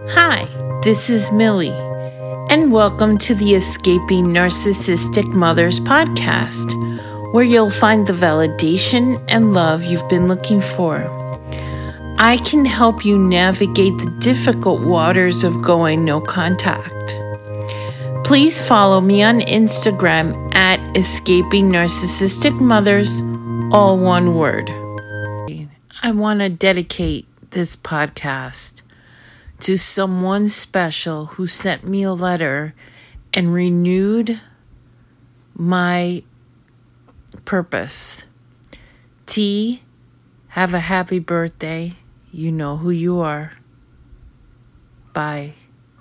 Hi, this is Millie, and welcome to the Escaping Narcissistic Mothers podcast, where you'll find the validation and love you've been looking for. I can help you navigate the difficult waters of going no contact. Please follow me on Instagram at Escaping Narcissistic Mothers, all one word. I want to dedicate this podcast to someone special who sent me a letter and renewed my purpose. T, have a happy birthday. You know who you are. Bye.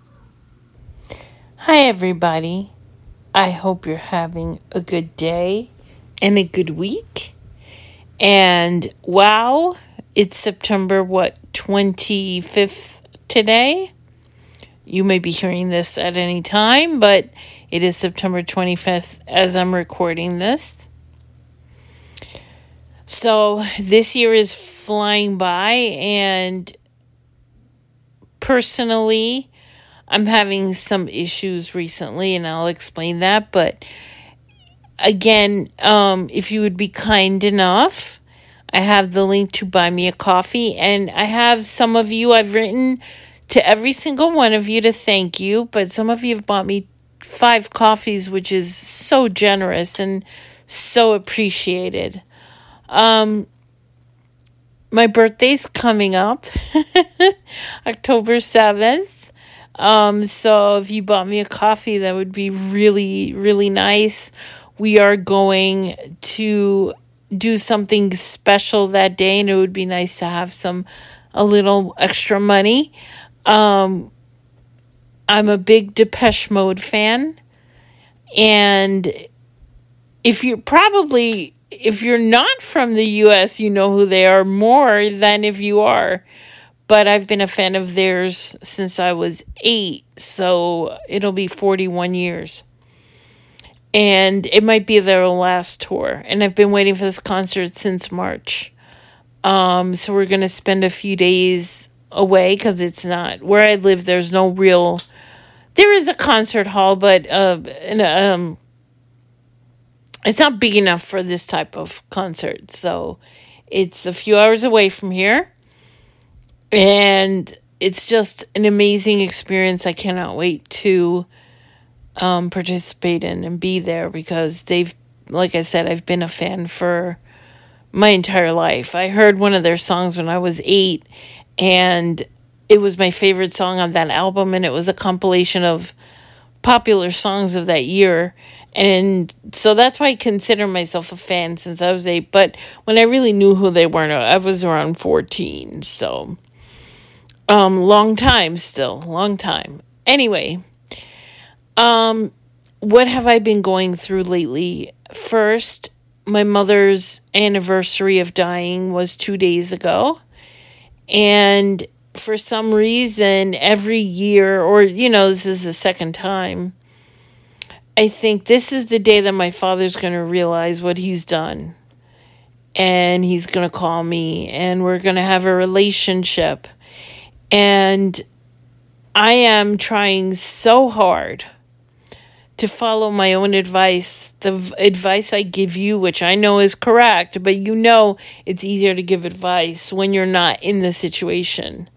Hi, everybody. I hope you're having a good day and a good week. And wow, it's September, 25th today? You may be hearing this at any time, but it is September 25th as I'm recording this. So this year is flying by, and personally, I'm having some issues recently, and I'll explain that. But again, if you would be kind enough, I have the link to buy me a coffee, and I have some of you, I've written to every single one of you to thank you, but some of you have bought me 5 coffees, which is so generous and so appreciated. My birthday's coming up, October 7th. So if you bought me a coffee, that would be really, really nice. We are going to do something special that day, and it would be nice to have a little extra money. I'm a big Depeche Mode fan, and if you're not from the U.S., you know who they are more than if you are. But I've been a fan of theirs since I was 8, so it'll be 41 years. And it might be their last tour. And I've been waiting for this concert since March. So we're going to spend a few days away, because it's not where I live. There is a concert hall, but it's not big enough for this type of concert. So it's a few hours away from here. And it's just an amazing experience. I cannot wait to participate in and be there, because like I said, I've been a fan for my entire life. I heard one of their songs when I was 8, and it was my favorite song on that album, and it was a compilation of popular songs of that year. And so that's why I consider myself a fan since I was 8. But when I really knew who they were, I was around 14. So long time. Anyway, what have I been going through lately? First, my mother's anniversary of dying was 2 days ago. And for some reason, every year, or, this is the second time, I think this is the day that my father's going to realize what he's done. And he's going to call me, and we're going to have a relationship. And I am trying so hard to follow my own advice, the advice I give you, which I know is correct, but it's easier to give advice when you're not in the situation,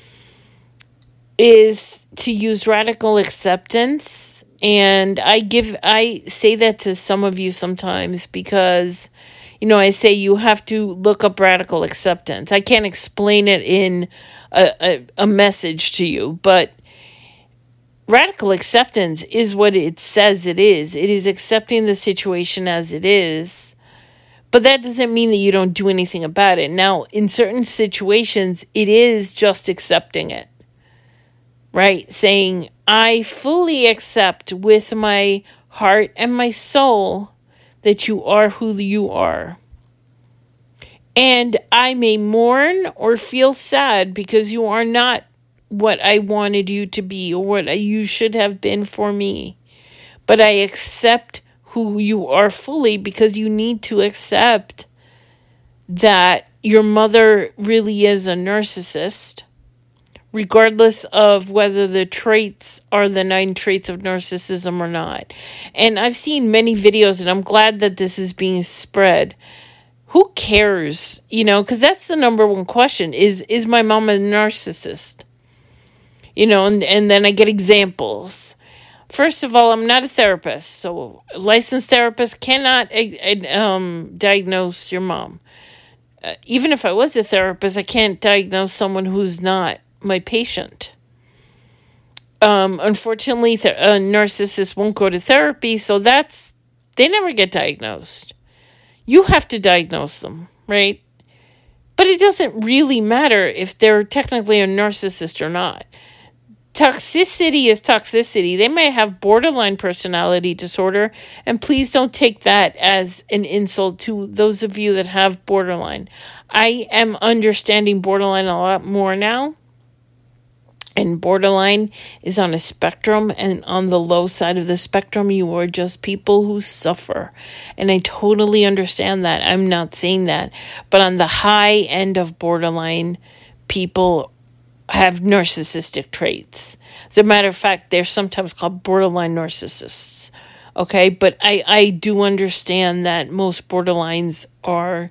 is to use radical acceptance. And I say that to some of you sometimes because, I say you have to look up radical acceptance. I can't explain it in a message to you, but radical acceptance is what it says it is. It is accepting the situation as it is, but that doesn't mean that you don't do anything about it. Now, in certain situations, it is just accepting it, right? Saying, I fully accept with my heart and my soul that you are who you are. And I may mourn or feel sad because you are not what I wanted you to be or what you should have been for me. But I accept who you are fully, because you need to accept that your mother really is a narcissist, regardless of whether the traits are the 9 traits of narcissism or not. And I've seen many videos, and I'm glad that this is being spread. Who cares? Because that's the number one question is my mom a narcissist? And then I get examples. First of all, I'm not a therapist, so a licensed therapist cannot diagnose your mom. Even if I was a therapist, I can't diagnose someone who's not my patient. Unfortunately, narcissists won't go to therapy, so they never get diagnosed. You have to diagnose them, right? But it doesn't really matter if they're technically a narcissist or not. Toxicity is toxicity. They may have borderline personality disorder, and please don't take that as an insult to those of you that have borderline. I am understanding borderline a lot more now, and borderline is on a spectrum, and on the low side of the spectrum, you are just people who suffer, and I totally understand that. I'm not saying that, but on the high end of borderline, people have narcissistic traits. As a matter of fact, they're sometimes called borderline narcissists. Okay, but I do understand that most borderlines are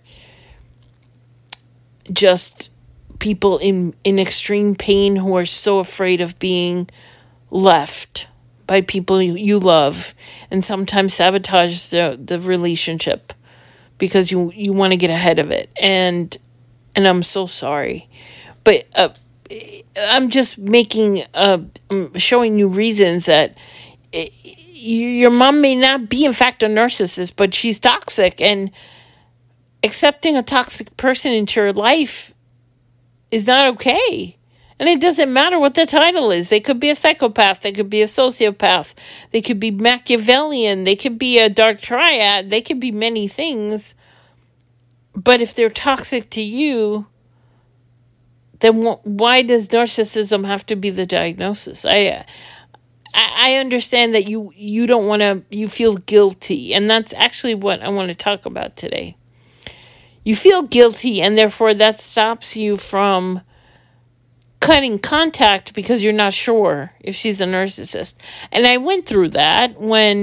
just people in extreme pain who are so afraid of being left by people you love, and sometimes sabotage the relationship because you want to get ahead of it. And I'm so sorry. But I'm just showing you reasons that your mom may not be in fact a narcissist, but she's toxic, and accepting a toxic person into your life is not okay. And it doesn't matter what the title is. They could be a psychopath. They could be a sociopath. They could be Machiavellian. They could be a dark triad. They could be many things. But if they're toxic to you, then why does narcissism have to be the diagnosis? I understand that you don't want to, you feel guilty. And that's actually what I want to talk about today. You feel guilty, and therefore that stops you from cutting contact because you're not sure if she's a narcissist. And I went through that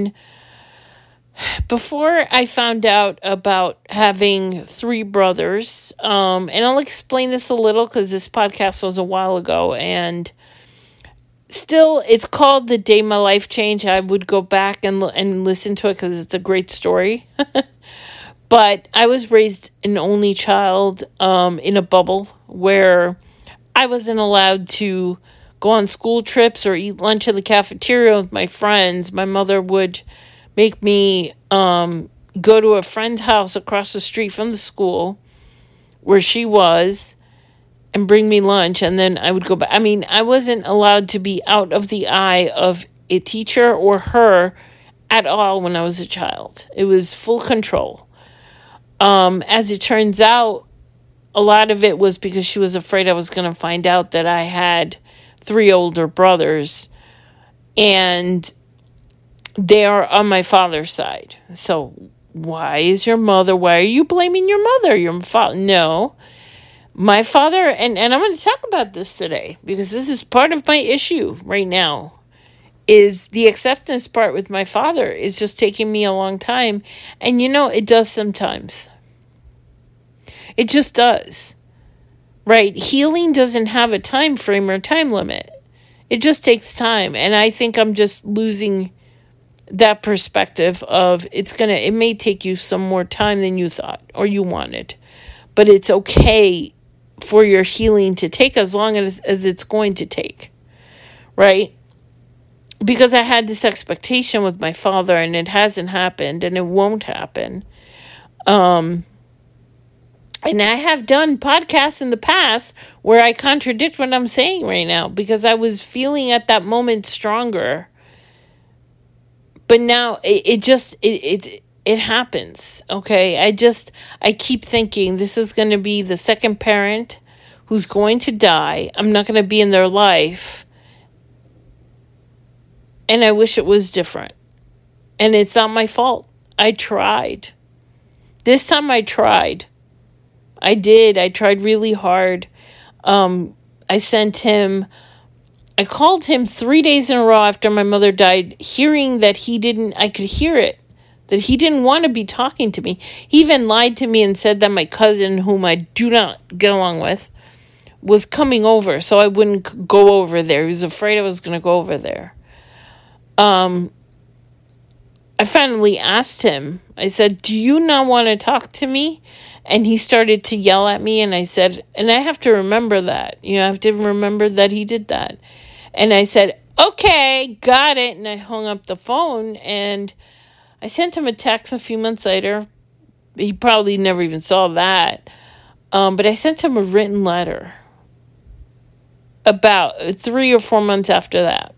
before I found out about having 3 brothers, and I'll explain this a little because this podcast was a while ago, and still, it's called The Day My Life Changed. I would go back and listen to it because it's a great story. But I was raised an only child in a bubble where I wasn't allowed to go on school trips or eat lunch in the cafeteria with my friends. My mother would make me go to a friend's house across the street from the school where she was and bring me lunch, and then I would go back. I mean, I wasn't allowed to be out of the eye of a teacher or her at all when I was a child. It was full control. As it turns out, a lot of it was because she was afraid I was going to find out that I had 3 older brothers, and they are on my father's side. So why are you blaming your mother? Your father? No. My father, and I'm going to talk about this today because this is part of my issue right now, is the acceptance part with my father is just taking me a long time. And it does sometimes. It just does. Right? Healing doesn't have a time frame or time limit. It just takes time. And I think I'm just losing that perspective of it may take you some more time than you thought or you wanted. But it's okay for your healing to take as long as it's going to take. Right? Because I had this expectation with my father, and it hasn't happened, and it won't happen. And I have done podcasts in the past where I contradict what I'm saying right now because I was feeling at that moment stronger. But now it happens, okay? I keep thinking this is going to be the second parent who's going to die. I'm not going to be in their life. And I wish it was different. And it's not my fault. I tried. This time I tried. I did. I tried really hard. I I called him 3 days in a row after my mother died, hearing that I could hear it, that he didn't want to be talking to me. He even lied to me and said that my cousin, whom I do not get along with, was coming over, so I wouldn't go over there. He was afraid I was going to go over there. I finally asked him, I said, do you not want to talk to me? And he started to yell at me, and I said, and I have to remember that. I have to remember that he did that. And I said, okay, got it. And I hung up the phone, and I sent him a text a few months later. He probably never even saw that. But I sent him a written letter about 3 or 4 months after that.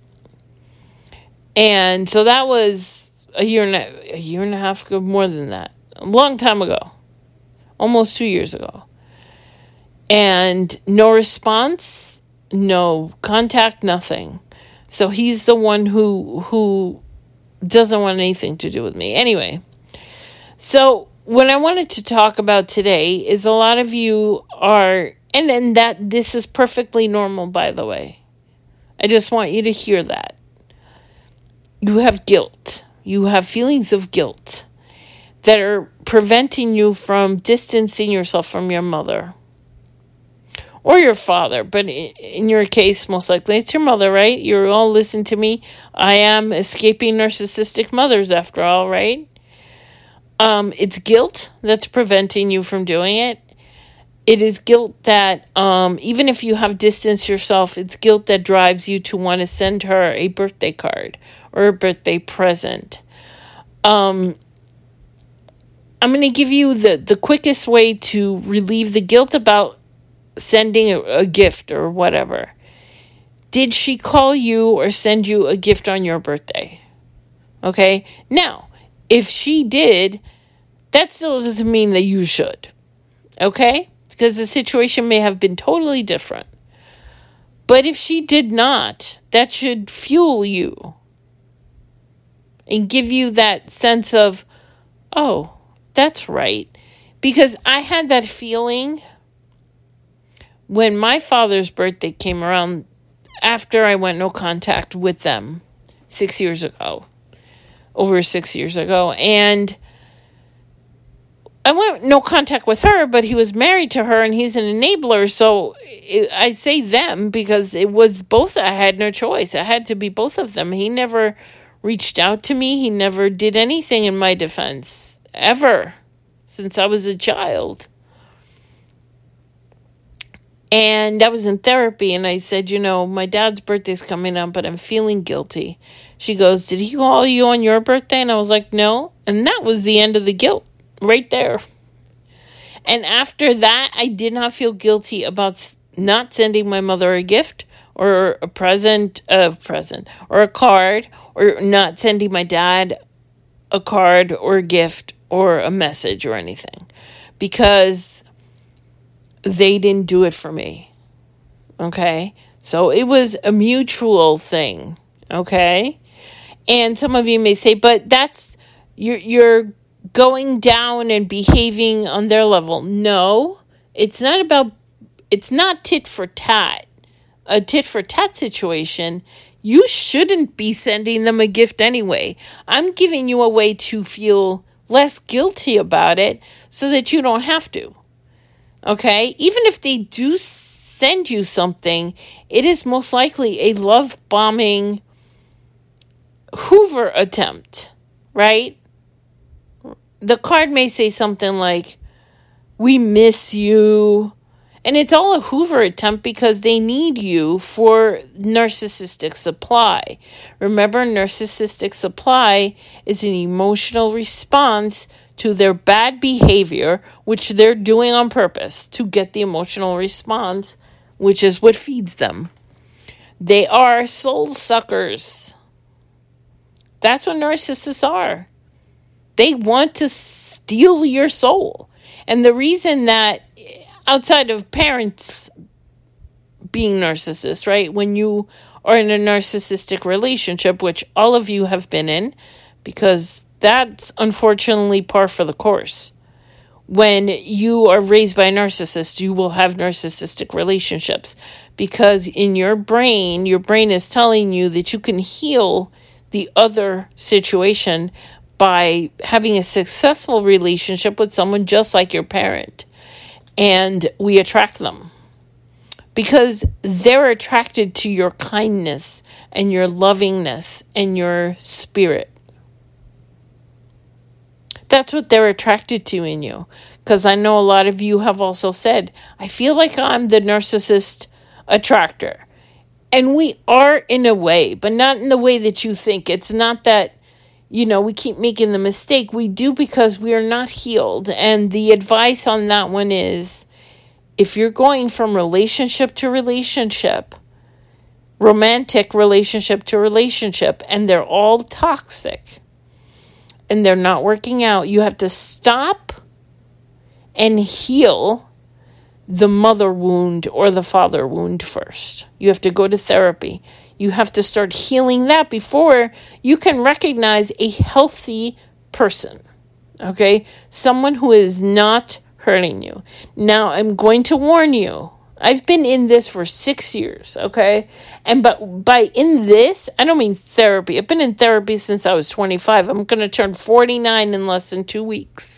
And so that was a year and a half ago, more than that. A long time ago. Almost 2 years ago. And no response, no contact, nothing. So he's the one who doesn't want anything to do with me. Anyway, so what I wanted to talk about today is a lot of you are, and that this is perfectly normal, by the way. I just want you to hear that. You have guilt. You have feelings of guilt that are preventing you from distancing yourself from your mother or your father. But in your case, most likely it's your mother, right? You all listen to me. I am escaping narcissistic mothers after all, right? It's guilt that's preventing you from doing it. It is guilt that, even if you have distanced yourself, it's guilt that drives you to want to send her a birthday card or a birthday present. I'm going to give you the quickest way to relieve the guilt about sending a gift or whatever. Did she call you or send you a gift on your birthday? Okay? Now, if she did, that still doesn't mean that you should. Okay? Because the situation may have been totally different. But if she did not, that should fuel you and give you that sense of, oh, that's right. Because I had that feeling when my father's birthday came around after I went no contact with them 6 years ago. Over 6 years ago. And I went no contact with her, but he was married to her and he's an enabler. So I say them because it was both. I had no choice. I had to be both of them. He never reached out to me. He never did anything in my defense. Ever. Since I was a child. And I was in therapy and I said, my dad's birthday's coming up, but I'm feeling guilty. She goes, did he call you on your birthday? And I was like, no. And that was the end of the guilt right there. And after that, I did not feel guilty about not sending my mother a gift or a present, or a card, or not sending my dad a card or a gift or a message or anything. Because they didn't do it for me. Okay? So it was a mutual thing. Okay? And some of you may say, but that's, you're going down and behaving on their level. No, it's not tit for tat. A tit for tat situation, you shouldn't be sending them a gift anyway. I'm giving you a way to feel less guilty about it so that you don't have to. Okay? Even if they do send you something, it is most likely a love bombing Hoover attempt, right? The card may say something like, we miss you. And it's all a Hoover attempt because they need you for narcissistic supply. Remember, narcissistic supply is an emotional response to their bad behavior, which they're doing on purpose to get the emotional response, which is what feeds them. They are soul suckers. That's what narcissists are. They want to steal your soul. And the reason that, outside of parents being narcissists, right? When you are in a narcissistic relationship, which all of you have been in, because that's unfortunately par for the course. when you are raised by a narcissist, you will have narcissistic relationships because in your brain is telling you that you can heal the other situation by having a successful relationship with someone just like your parent. And we attract them because they're attracted to your kindness and your lovingness and your spirit. That's what they're attracted to in you. Because I know a lot of you have also said, I feel like I'm the narcissist attractor. And we are in a way, but not in the way that you think. It's not that, we keep making the mistake. We do because we are not healed. And the advice on that one is, if you're going from relationship to relationship, romantic relationship to relationship, and they're all toxic, and they're not working out, you have to stop and heal the mother wound or the father wound first. You have to go to therapy. You have to start healing that before you can recognize a healthy person. Okay? Someone who is not hurting you. Now, I'm going to warn you. I've been in this for 6 years, okay? But by in this, I don't mean therapy. I've been in therapy since I was 25. I'm going to turn 49 in less than 2 weeks.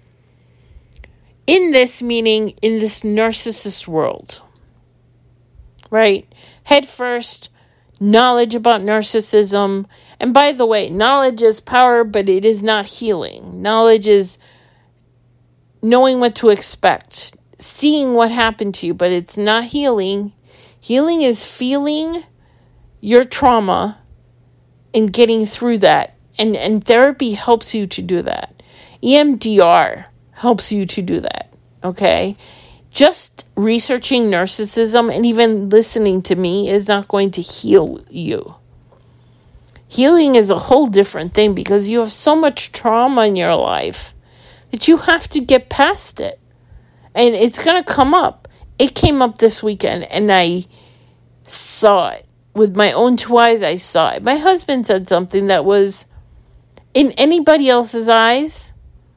In this, meaning in this narcissist world, right? Head first, knowledge about narcissism. And by the way, knowledge is power, but it is not healing. Knowledge is knowing what to expect, seeing what happened to you, but it's not healing. Healing is feeling your trauma and getting through that. And therapy helps you to do that. EMDR helps you to do that, okay? Just researching narcissism and even listening to me is not going to heal you. Healing is a whole different thing because you have so much trauma in your life that you have to get past it. And it's going to come up. It came up this weekend and I saw it. With my own 2 eyes, I saw it. My husband said something that was, in anybody else's eyes,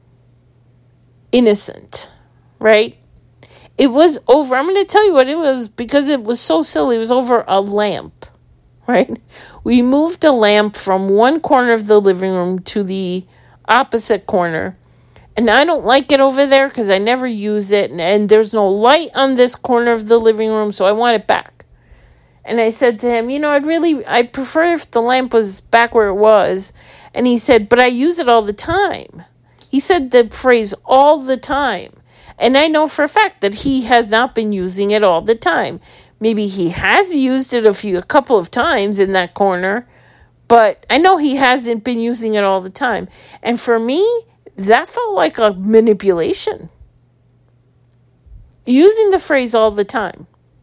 innocent, right? It was over. I'm going to tell you what it was because it was so silly. It was over a lamp, right? We moved a lamp from one corner of the living room to the opposite corner. And I don't like it over there because I never use it. And there's no light on this corner of the living room, so I want it back. And I said to him, I'd prefer if the lamp was back where it was. And he said, but I use it all the time. He said the phrase all the time. And I know for a fact that he has not been using it all the time. Maybe he has used it a couple of times in that corner, but I know he hasn't been using it all the time. And for me, that felt like a manipulation. Using the phrase all the time.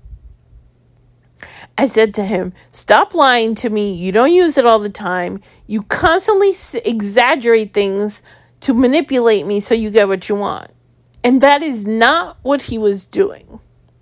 I said to him, stop lying to me. You don't use it all the time. You constantly exaggerate things to manipulate me so you get what you want. And that is not what he was doing.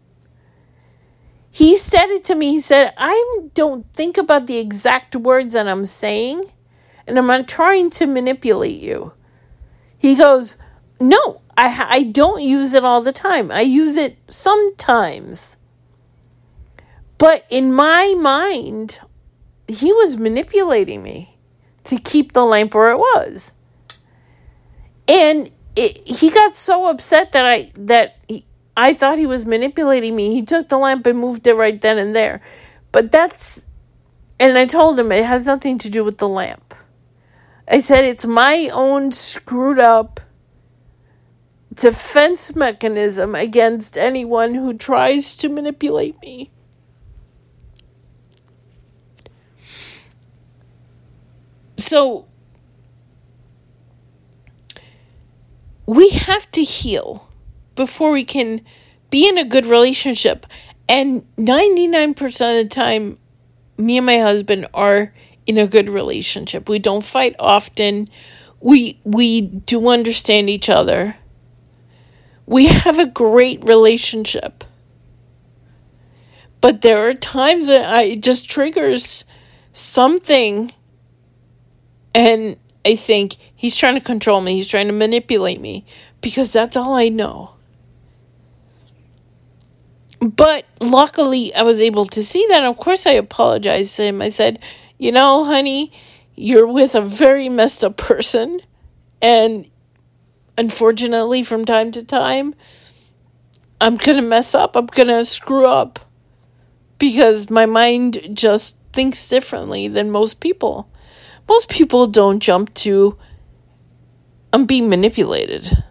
He said it to me. He said, I don't think about the exact words that I'm saying, and I'm not trying to manipulate you. He goes, no, I don't use it all the time. I use it sometimes. But in my mind, he was manipulating me to keep the lamp where it was. And he got so upset that I thought he was manipulating me. He took the lamp and moved it right then and there. And I told him it has nothing to do with the lamp. I said it's my own screwed up defense mechanism against anyone who tries to manipulate me. So we have to heal before we can be in a good relationship. And 99% of the time, me and my husband are in a good relationship. We don't fight often. We do understand each other. We have a great relationship. But there are times that it just triggers something. And I think he's trying to control me. He's trying to manipulate me. because that's all I know. But luckily, I was able to see that. Of course, I apologized to him. I said, honey, you're with a very messed up person. And unfortunately, from time to time, I'm going to mess up. I'm going to screw up. Because my mind just thinks differently than most people. Most people don't jump to, I'm being manipulated.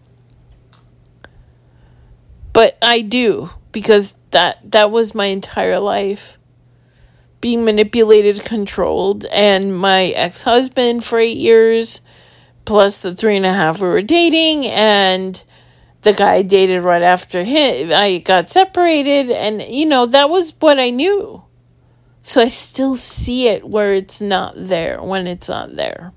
But I do. Because that was my entire life. Being manipulated, controlled. And my ex-husband for 8 years. Plus the 3.5 we were dating. And the guy I dated right after him. I got separated. And, that was what I knew. So I still see it where it's not there. When it's not there.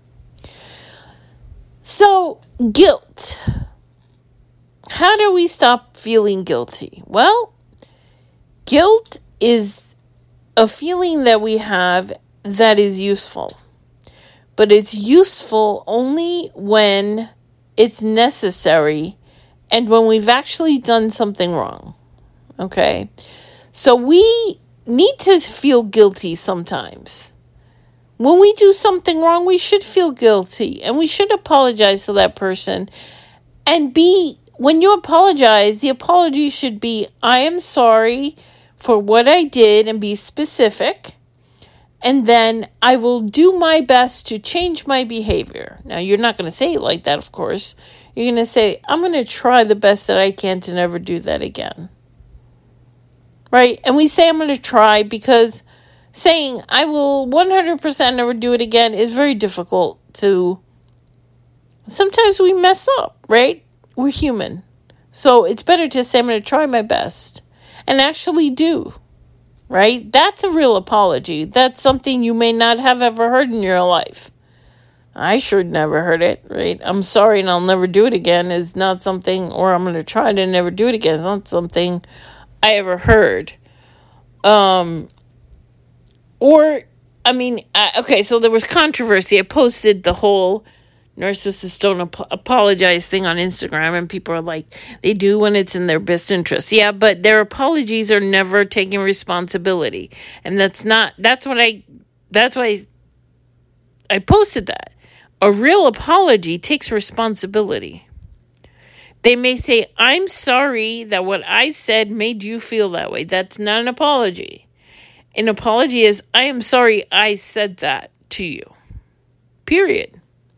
So, guilt. How do we stop feeling guilty? Well, guilt is a feeling that we have that is useful. But it's useful only when it's necessary and when we've actually done something wrong. Okay? So we need to feel guilty sometimes. When we do something wrong, we should feel guilty. And we should apologize to that person. And when you apologize, the apology should be, I am sorry for what I did, and be specific. And then I will do my best to change my behavior. Now, you're not going to say it like that, of course. You're going to say, I'm going to try the best that I can to never do that again. Right? And we say I'm going to try because saying I will 100% never do it again is very difficult to... Sometimes we mess up, right? We're human. So it's better to say I'm going to try my best and actually do, right? That's a real apology. That's something you may not have ever heard in your life. I sure never heard it, right? I'm sorry and I'll never do it again is not something, or I'm going to try to never do it again is not something I ever heard. Okay, so there was controversy. I posted the whole narcissists don't apologize thing on Instagram, and people are like, they do when it's in their best interest. Yeah, but their apologies are never taking responsibility. And that's why I posted that. A real apology takes responsibility. They may say, I'm sorry that what I said made you feel that way. That's not an apology. An apology is, I am sorry I said that to you. Period.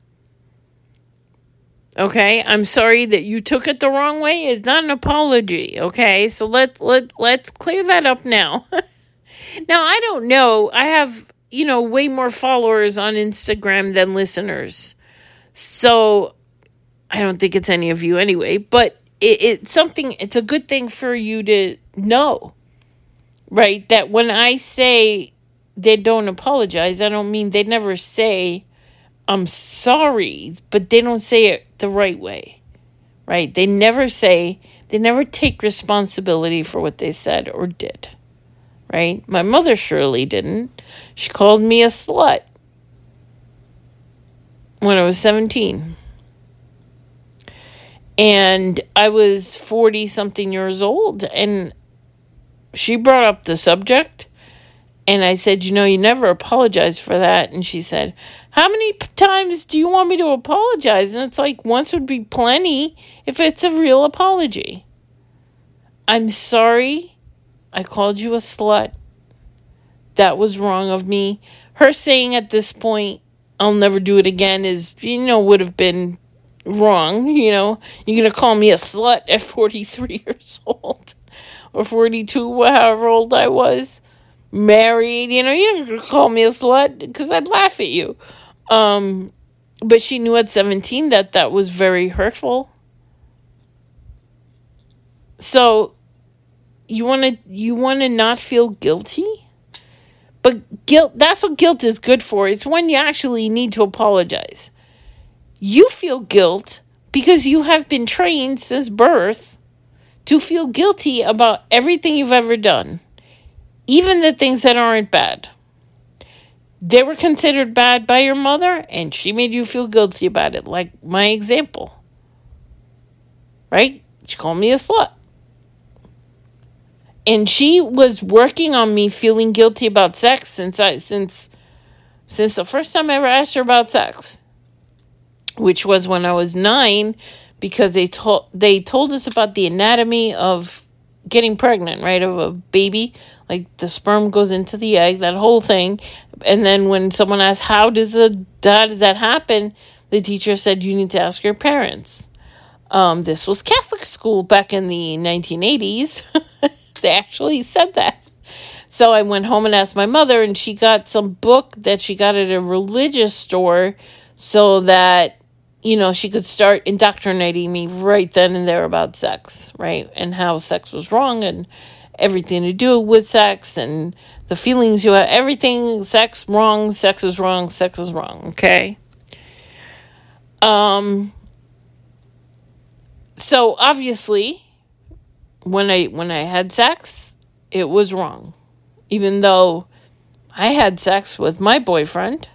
Okay, I'm sorry that you took it the wrong way is not an apology. Okay, so let's clear that up now. Now, I don't know. I have, way more followers on Instagram than listeners. So I don't think it's any of you anyway, but it's a good thing for you to know, right? That when I say they don't apologize, I don't mean they never say, I'm sorry, but they don't say it the right way, right? They never take responsibility for what they said or did, right? My mother surely didn't. She called me a slut when I was 17. And I was 40-something years old, and she brought up the subject. And I said, you never apologize for that. And she said, how many times do you want me to apologize? And it's like, once would be plenty if it's a real apology. I'm sorry I called you a slut. That was wrong of me. Her saying at this point, I'll never do it again is, would have been wrong. You're going to call me a slut at 43 years old or 42, however old I was. Married, you're not going to call me a slut because I'd laugh at you. But she knew at 17 that was very hurtful. So you want to not feel guilty? But guilt, that's what guilt is good for. It's when you actually need to apologize. You feel guilt because you have been trained since birth to feel guilty about everything you've ever done. Even the things that aren't bad. They were considered bad by your mother, and she made you feel guilty about it, like my example. right? She called me a slut. And she was working on me feeling guilty about sex since the first time I ever asked her about sex, which was when I was 9, because they told us about the anatomy of getting pregnant, right, of a baby. Like the sperm goes into the egg, that whole thing. And then when someone asked, how does that happen? The teacher said, you need to ask your parents. This was Catholic school back in the 1980s. They actually said that. So I went home and asked my mother, and she got some book that she got at a religious store so that, she could start indoctrinating me right then and there about sex, right? And how sex was wrong and everything to do with sex and the feelings you have, everything, sex is wrong, sex is wrong, okay? So obviously, when I had sex, it was wrong. Even though I had sex with my boyfriend,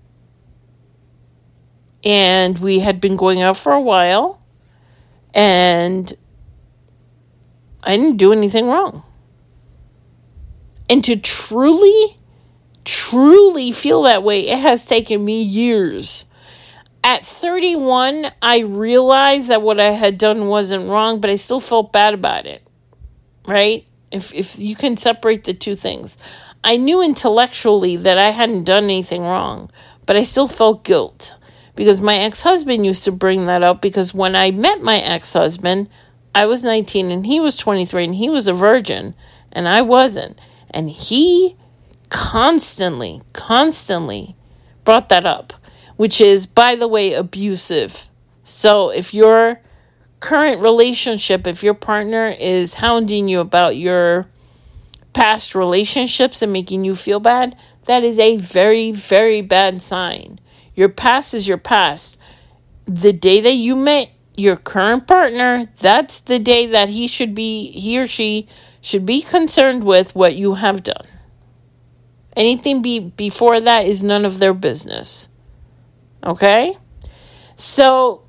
and we had been going out for a while, and I didn't do anything wrong. And to truly, truly feel that way, it has taken me years. At 31, I realized that what I had done wasn't wrong, but I still felt bad about it, right? If you can separate the two things. I knew intellectually that I hadn't done anything wrong, but I still felt guilt. Because my ex-husband used to bring that up, because when I met my ex-husband, I was 19 and he was 23 and he was a virgin and I wasn't. And he constantly brought that up, which is, by the way, abusive. So if your current relationship, if your partner is hounding you about your past relationships and making you feel bad, that is a very, very bad sign. Your past is your past. The day that you met your current partner, that's the day that he or she should be concerned with what you have done. Anything before that is none of their business. Okay? So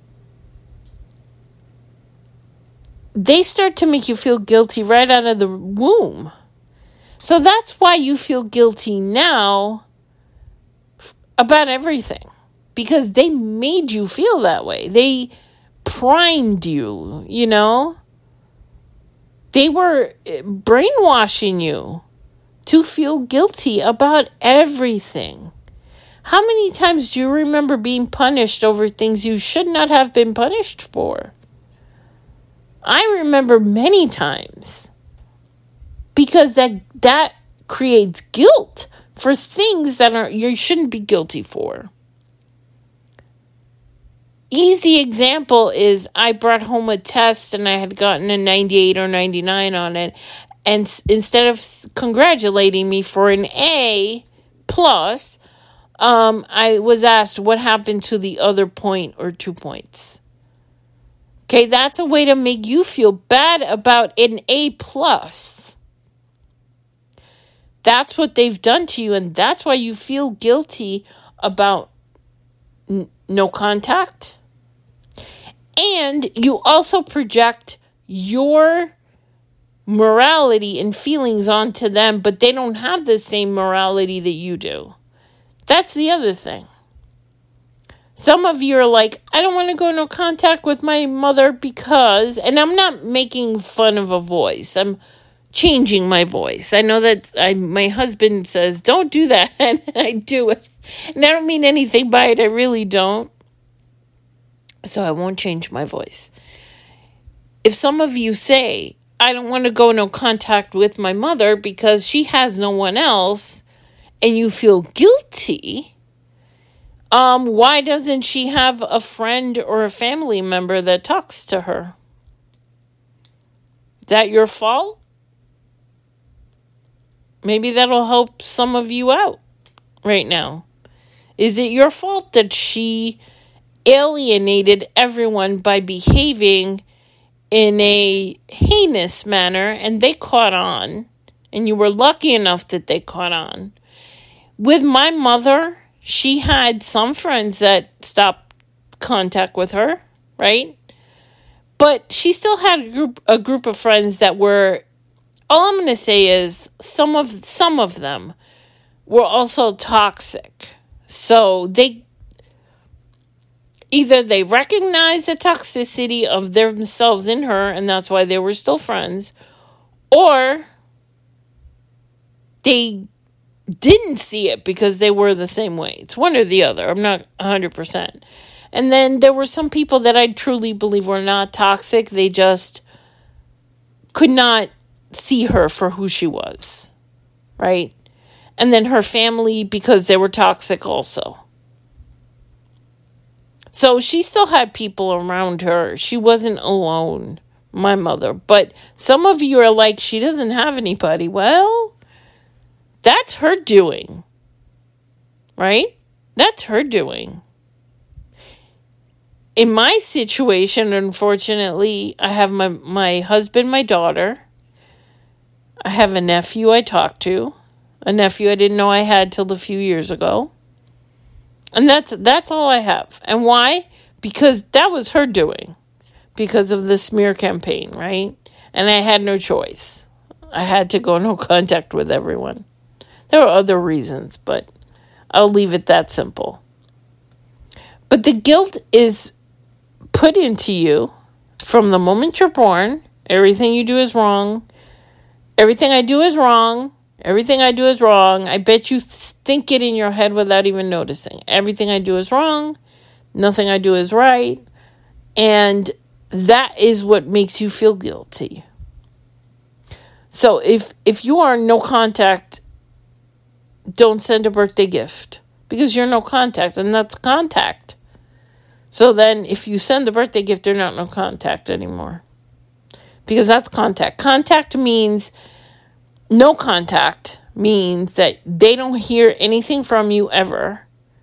they start to make you feel guilty right out of the womb. So that's why you feel guilty now about everything. Because they made you feel that way. They primed you, They were brainwashing you to feel guilty about everything. How many times do you remember being punished over things you should not have been punished for? I remember many times. Because that creates guilt for things that you shouldn't be guilty for. Easy example is I brought home a test and I had gotten a 98 or 99 on it. And instead of congratulating me for an A plus, I was asked what happened to the other point or 2 points. Okay, that's a way to make you feel bad about an A plus. That's what they've done to you, and that's why you feel guilty about no contact. And you also project your morality and feelings onto them, but they don't have the same morality that you do. That's the other thing. Some of you are like, I don't want to go no contact with my mother because, and I'm not making fun of a voice. I'm changing my voice. I know that my husband says, don't do that, and I do it. And I don't mean anything by it. I really don't. So I won't change my voice. If some of you say, I don't want to go no contact with my mother because she has no one else, and you feel guilty, why doesn't she have a friend or a family member that talks to her? Is that your fault? Maybe that'll help some of you out right now. Is it your fault that she alienated everyone by behaving in a heinous manner and they caught on, and you were lucky enough that they caught on? With my mother, she had some friends that stopped contact with her, right? But she still had a group of friends that were, all I'm going to say is some of them were also toxic. So either they recognized the toxicity of themselves in her, and that's why they were still friends, or they didn't see it because they were the same way. It's one or the other. I'm not 100%. And then there were some people that I truly believe were not toxic. They just could not see her for who she was, right? And then her family, because they were toxic also. So she still had people around her. She wasn't alone, my mother. But some of you are like, she doesn't have anybody. Well, that's her doing, right? That's her doing. In my situation, unfortunately, I have my husband, my daughter. I have a nephew I talk to. A nephew I didn't know I had till a few years ago. And that's all I have. And why? Because that was her doing. Because of the smear campaign, right? And I had no choice. I had to go no contact with everyone. There were other reasons, but I'll leave it that simple. But the guilt is put into you from the moment you're born. Everything you do is wrong. Everything I do is wrong. Everything I do is wrong. I bet you think it in your head without even noticing. Everything I do is wrong. Nothing I do is right. And that is what makes you feel guilty. So if you are no contact, don't send a birthday gift. Because you're no contact, and that's contact. So then if you send the birthday gift, they're not no contact anymore. Because that's contact. Contact means, no contact means that they don't hear anything from you ever.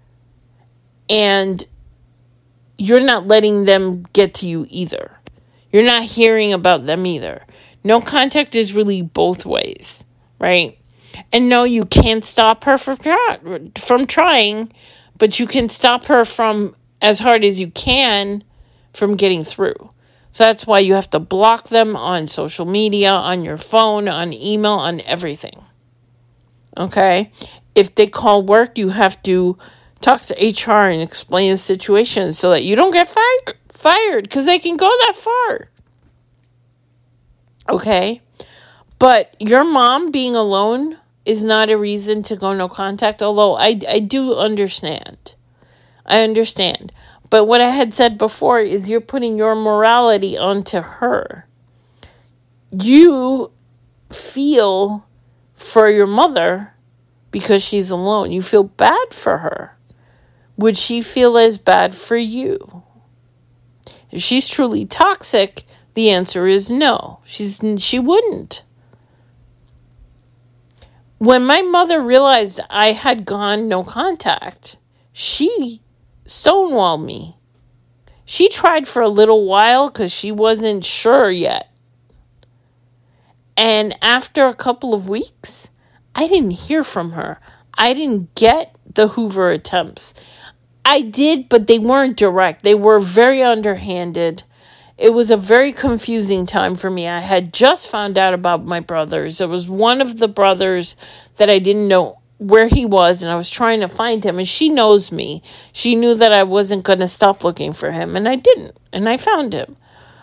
And you're not letting them get to you either. You're not hearing about them either. No contact is really both ways, right? And no, you can't stop her from trying, but you can stop her from, as hard as you can, from getting through. So that's why you have to block them on social media, on your phone, on email, on everything. Okay? If they call work, you have to talk to HR and explain the situation so that you don't get fired because they can go that far. Okay? But your mom being alone is not a reason to go no contact, although I do understand. I understand. But what I had said before is you're putting your morality onto her. You feel for your mother because she's alone. You feel bad for her. Would she feel as bad for you? If she's truly toxic, the answer is no. She wouldn't. When my mother realized I had gone no contact, she stonewalled me. She tried for a little while because she wasn't sure yet. And after a couple of weeks, I didn't hear from her. I didn't get the Hoover attempts. I did, but they weren't direct. They were very underhanded. It was a very confusing time for me. I had just found out about my brothers. There was one of the brothers that I didn't know where he was, and I was trying to find him, and she knows me. She knew that I wasn't going to stop looking for him, and I didn't, and I found him.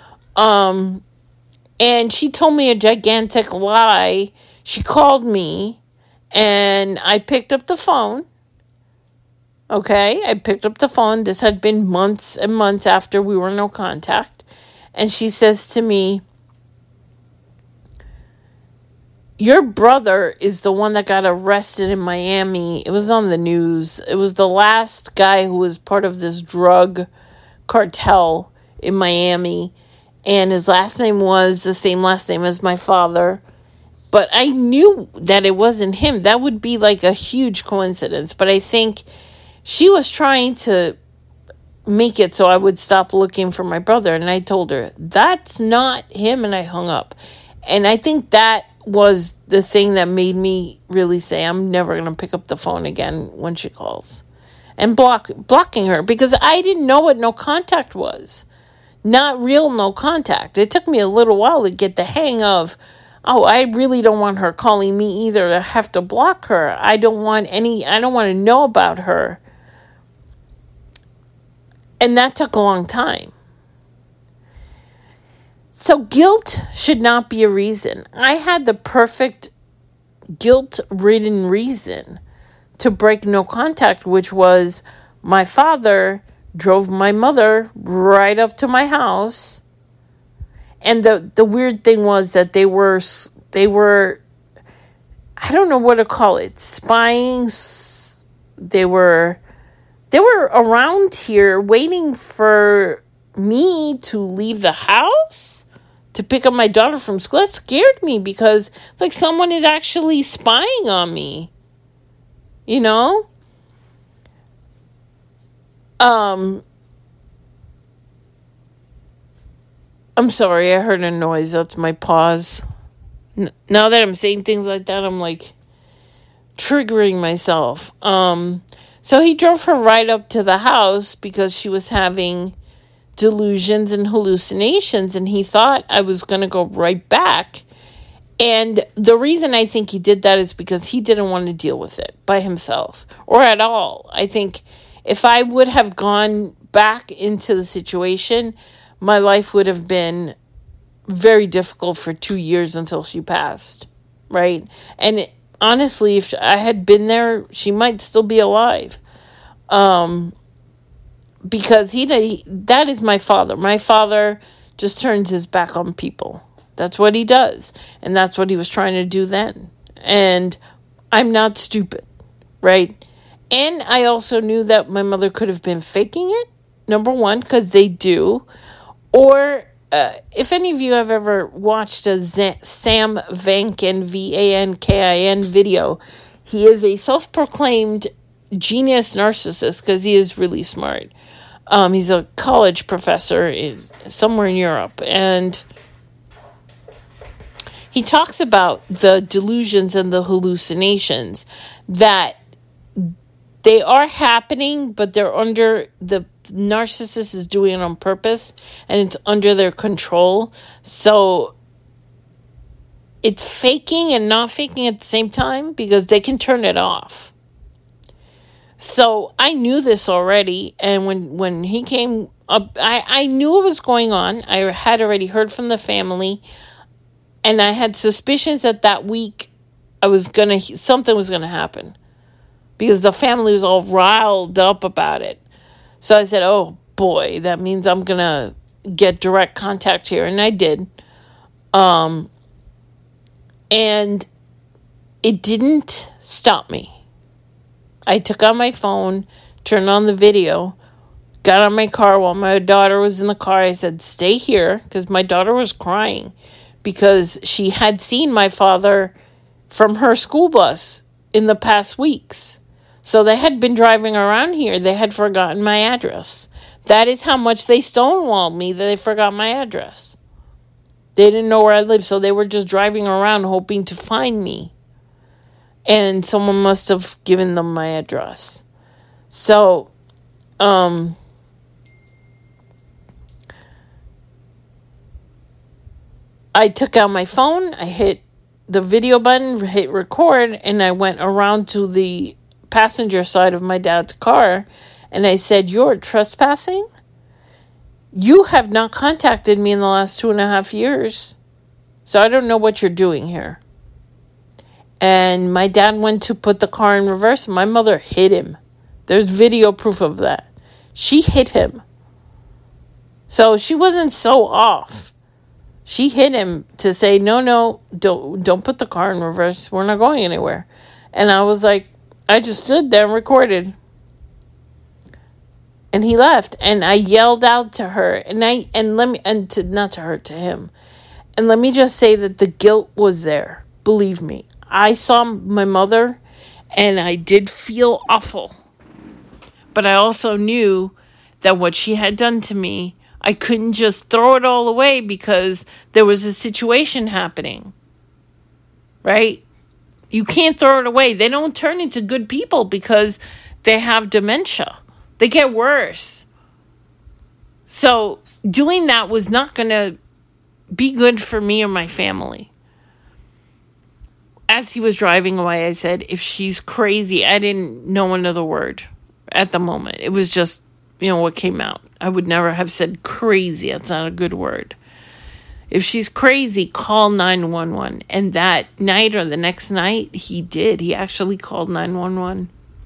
And she told me a gigantic lie. She called me, and I picked up the phone. Okay, I picked up the phone. This had been months and months after we were no contact. And she says to me, your brother is the one that got arrested in Miami. It was on the news. It was the last guy who was part of this drug cartel in Miami. And his last name was the same last name as my father. But I knew that it wasn't him. That would be like a huge coincidence. But I think she was trying to make it so I would stop looking for my brother. And I told her, that's not him. And I hung up. And I think that was the thing that made me really say, I'm never going to pick up the phone again when she calls. And blocking her. Because I didn't know what no contact was. not real no contact. It took me a little while to get the hang of, oh, I really don't want her calling me either. I have to block her. I don't want to know about her. And that took a long time. So guilt should not be a reason. I had the perfect guilt-ridden reason to break no contact, which was my father drove my mother right up to my house. And the weird thing was that they were, I don't know what to call it, spying. They were around here waiting for me to leave the house to pick up my daughter from school. That scared me because it's like someone is actually spying on me. You know? I'm sorry, I heard a noise. That's my pause. Now that I'm saying things like that, I'm like triggering myself. So he drove her right up to the house because she was having delusions and hallucinations, and he thought I was going to go right back. And the reason I think he did that is because he didn't want to deal with it by himself or at all. I think if I would have gone back into the situation, my life would have been very difficult for 2 years until she passed, right? And honestly, if I had been there, she might still be alive. Because that is my father. My father just turns his back on people. That's what he does. And that's what he was trying to do then. And I'm not stupid, right? And I also knew that my mother could have been faking it, number one, because they do. Or if any of you have ever watched a Sam Vankin, Vankin video, he is a self-proclaimed genius narcissist because he is really smart. He's a college professor somewhere in Europe, and he talks about the delusions and the hallucinations that they are happening, but they're under the narcissist is doing it on purpose, and it's under their control. So it's faking and not faking at the same time because they can turn it off. So I knew this already, and when he came up, I knew what was going on. I had already heard from the family, and I had suspicions that week something was gonna happen because the family was all riled up about it. So I said, oh boy, that means I'm gonna get direct contact here, and I did. And it didn't stop me. I took out my phone, turned on the video, got on my car while my daughter was in the car. I said, stay here, because my daughter was crying because she had seen my father from her school bus in the past weeks. So they had been driving around here. They had forgotten my address. That is how much they stonewalled me, that they forgot my address. They didn't know where I lived, so they were just driving around hoping to find me. And someone must have given them my address. So, I took out my phone, I hit the video button, hit record, and I went around to the passenger side of my dad's car, and I said, you're trespassing? You have not contacted me in the last 2.5 years, so I don't know what you're doing here. And my dad went to put the car in reverse. My mother hit him. There's video proof of that. She hit him. So she wasn't so off. She hit him to say, no, don't put the car in reverse. We're not going anywhere. And I was like, I just stood there and recorded. And he left. And I yelled out to her. To him. And let me just say that the guilt was there. Believe me. I saw my mother, and I did feel awful. But I also knew that what she had done to me, I couldn't just throw it all away because there was a situation happening. Right? You can't throw it away. They don't turn into good people because they have dementia. They get worse. So doing that was not going to be good for me or my family. As he was driving away, I said, if she's crazy, I didn't know another word at the moment. It was just, what came out. I would never have said crazy. That's not a good word. If she's crazy, call 911. And that night or the next night, he did. He actually called 911.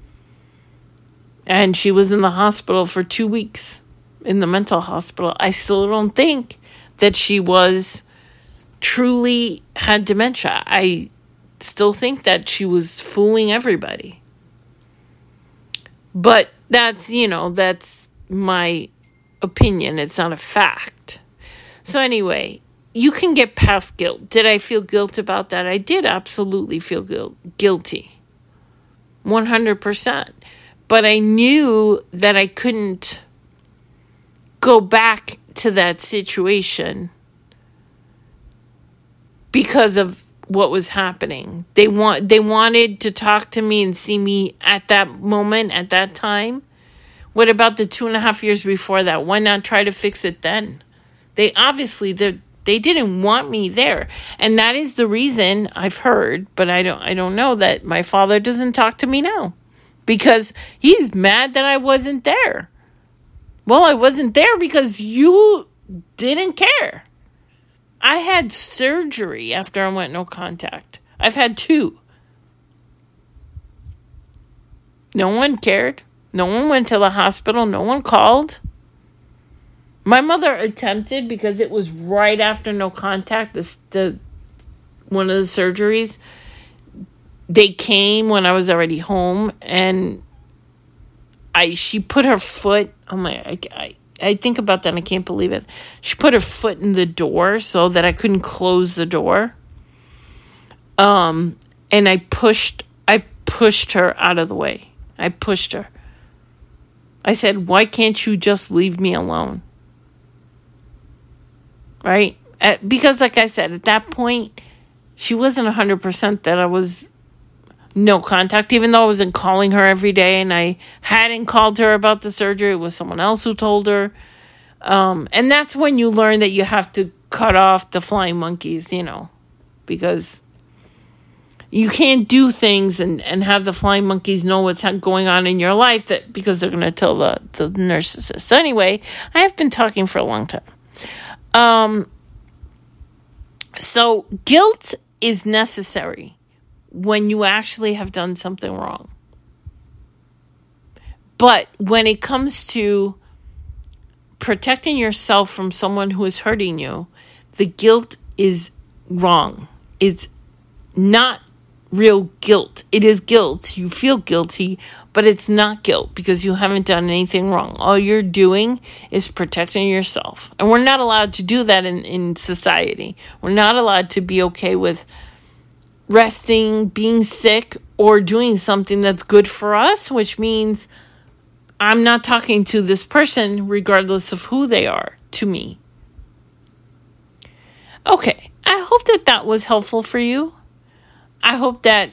And she was in the hospital for 2 weeks, in the mental hospital. I still don't think that she was truly had dementia. I still think that she was fooling everybody. But that's my opinion. It's not a fact. So anyway, you can get past guilt. Did I feel guilt about that? I did absolutely feel guilty. 100%. But I knew that I couldn't go back to that situation because of what was happening. They wanted to talk to me and see me at that moment, at that time. What about the 2.5 years before that? Why not try to fix it then? They obviously they didn't want me there. And that is the reason I've heard, but I don't know, that my father doesn't talk to me now. Because he's mad that I wasn't there. Well, I wasn't there because you didn't care. I had surgery after I went no contact. I've had 2. No one cared. No one went to the hospital. No one called. My mother attempted, because it was right after no contact, the one of the surgeries. They came when I was already home, and she put her foot, I think about that and I can't believe it. She put her foot in the door so that I couldn't close the door. And I pushed her out of the way. I pushed her. I said, why can't you just leave me alone? Right? Because like I said, at that point, she wasn't 100% that I was no contact, even though I wasn't calling her every day and I hadn't called her about the surgery. It was someone else who told her. And that's when you learn that you have to cut off the flying monkeys, because you can't do things and have the flying monkeys know what's going on in your life because they're going to tell the narcissist. So anyway, I have been talking for a long time. So guilt is necessary when you actually have done something wrong. But when it comes to protecting yourself from someone who is hurting you, the guilt is wrong. It's not real guilt. It is guilt. You feel guilty, but it's not guilt because you haven't done anything wrong. All you're doing is protecting yourself. And we're not allowed to do that in society. We're not allowed to be okay with resting, being sick, or doing something that's good for us, which means I'm not talking to this person regardless of who they are to me. Okay, I hope that was helpful for you. I hope that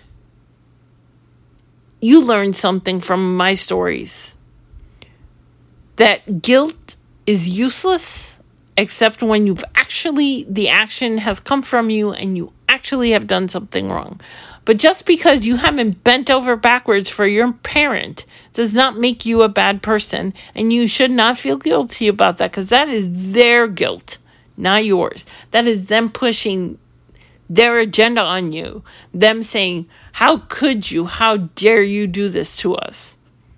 you learned something from my stories. That guilt is useless except when the action has come from you and you actually have done something wrong. But just because you haven't bent over backwards for your parent does not make you a bad person. And you should not feel guilty about that, because that is their guilt, not yours. That is them pushing their agenda on you. Them saying, how could you? How dare you do this to us?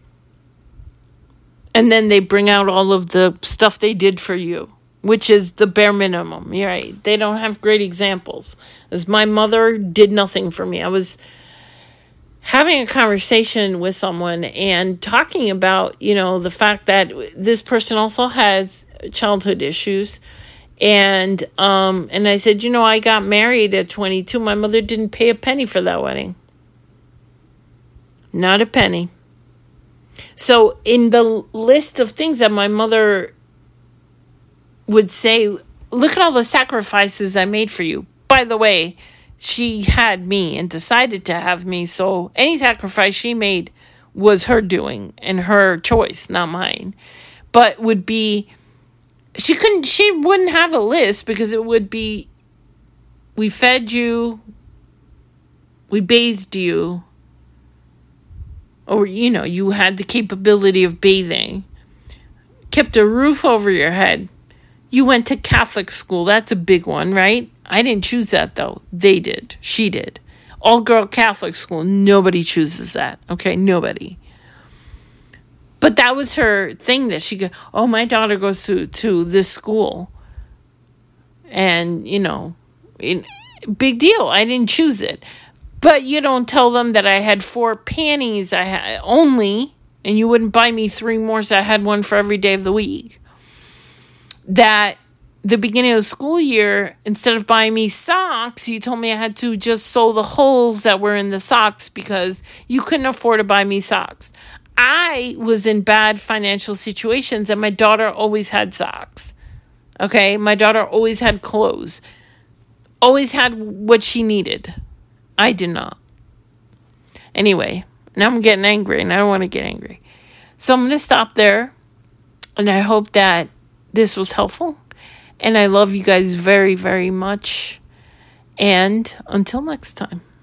And then they bring out all of the stuff they did for you, which is the bare minimum. You're right. They don't have great examples. As my mother did nothing for me. I was having a conversation with someone and talking about, the fact that this person also has childhood issues. And I said, I got married at 22. My mother didn't pay a penny for that wedding. Not a penny. So in the list of things that my mother would say, look at all the sacrifices I made for you. By the way, she had me and decided to have me. So any sacrifice she made was her doing and her choice, not mine. But would be she wouldn't have a list because it would be, we fed you, we bathed you, or, you had the capability of bathing, kept a roof over your head. You went to Catholic school. That's a big one, right? I didn't choose that, though. They did. She did. All-girl Catholic school. Nobody chooses that. Okay? Nobody. But that was her thing that she go, oh, my daughter goes to this school. And, big deal. I didn't choose it. But you don't tell them that I had 4 panties I had only, and you wouldn't buy me 3 more, so I had one for every day of the week. That the beginning of the school year, instead of buying me socks, you told me I had to just sew the holes that were in the socks because you couldn't afford to buy me socks. I was in bad financial situations, and my daughter always had socks. Okay? My daughter always had clothes. Always had what she needed. I did not. Anyway, now I'm getting angry, and I don't want to get angry. So I'm going to stop there, and I hope that this was helpful. And I love you guys very, very much. And until next time.